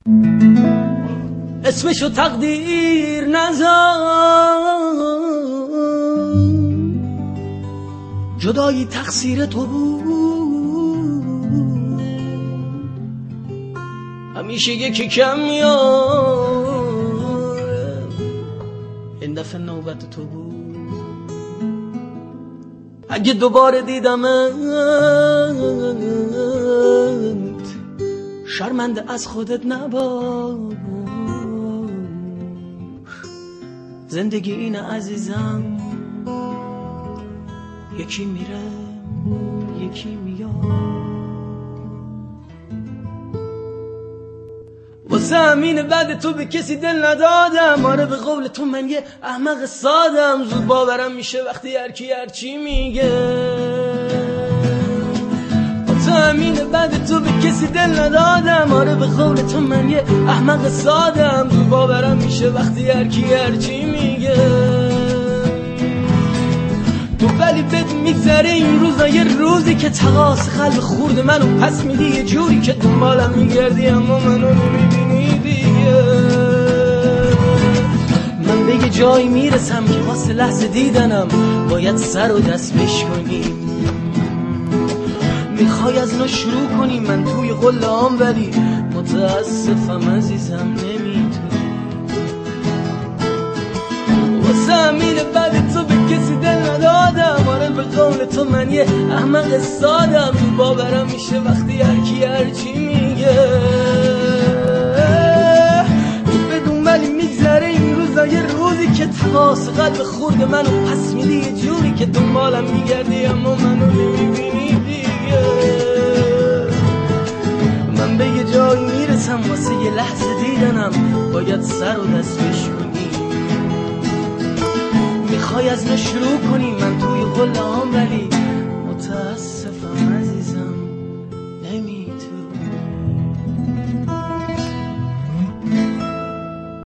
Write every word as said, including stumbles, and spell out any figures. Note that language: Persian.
اسمشو تقدیر نذار، جدایی تقصیر تو بود، همیشه یکی کم میاره، این دفعه نوبت تو بود. اگه دوباره دیدمت شرمنده از خودت نباش، زندگی اینه عزیزم، یکی میره یکی میاد. واسه همین بعد تو به کسی دل ندادم، آره به قول تو من یه احمق سادم، زود باورم میشه وقتی هر کی هر چی میگه. واسه همین بعد تو به کسی دل ندادم، آره به قول تو من یه احمق سادم، زود باورم میشه وقتی هر کی هر چی میگه. تو ولی بد میگذره این روزا، یه روزی که تقاس قلب خورد منو پس میدی، یه جوری که دنبالم میگردی اما منو نمیبینی دیگه. من به یه جایی میرسم که واسه لحظه دیدنم باید سر و دست بشکنی، میخوای از نو شروع کنی، من توی قله‌ام ولی متاسفم عزیزم نمیتونی. واسه همین بعد تو به کسی دل ندادم، آره به قول تو من یه احمق سادم، باورم میشه وقتی هر کی هر چی میگه. بدون ولی میگذره این روزا، یه روزی که تقاس قلب خورد منو پس میدی، یه جوری که دنبالم میگردی اما منو نمیبینی دیگه. من به یه جایی میرسم واسه یه لحظه دیدنم باید سر و دست بشکنی، میخوای از نو شروع کنی، من توی قله‌ام